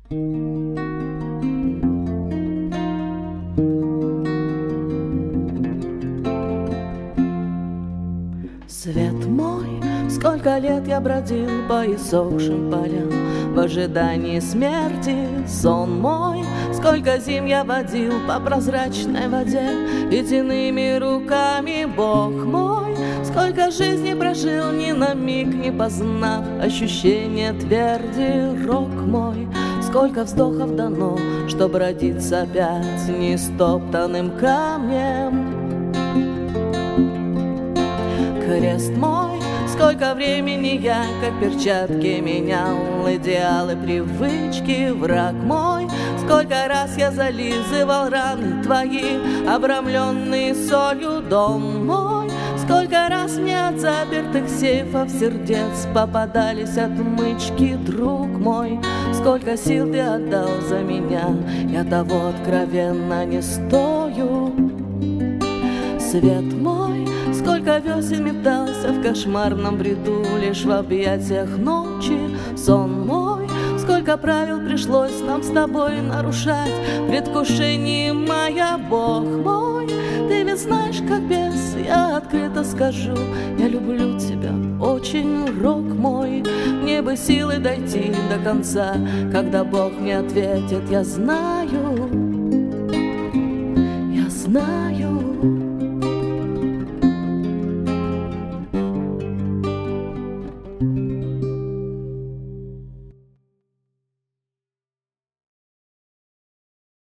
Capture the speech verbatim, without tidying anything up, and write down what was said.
Свет мой, сколько лет я бродил по иссохшим полям в ожидании смерти. Сон мой, сколько зим я водил по прозрачной воде ледяными руками. Бог мой, сколько жизней прожил, ни на миг не познав ощущение тверди. Рок мой, сколько вздохов дано, чтоб родиться опять нестоптанным камнем. Крест мой, сколько времени я, как перчатки, менял идеалы, привычки. Враг мой, сколько раз я зализывал раны твои, обрамленные солью. Дом мой, сколько раз мне от запертых сейфов сердец попадались отмычки. Друг мой, сколько сил ты отдал за меня, я того откровенно не стою. Свет мой, сколько весен метался в кошмарном бреду, лишь в объятиях ночи. Сон мой, сколько правил пришлось нам с тобой нарушать, предвкушение моя. Бог мой, ты ведь знаешь, как без, я открыто скажу, я люблю тебя очень, рок мой. Мне бы силы дойти до конца, когда Бог мне ответит, я знаю, я знаю.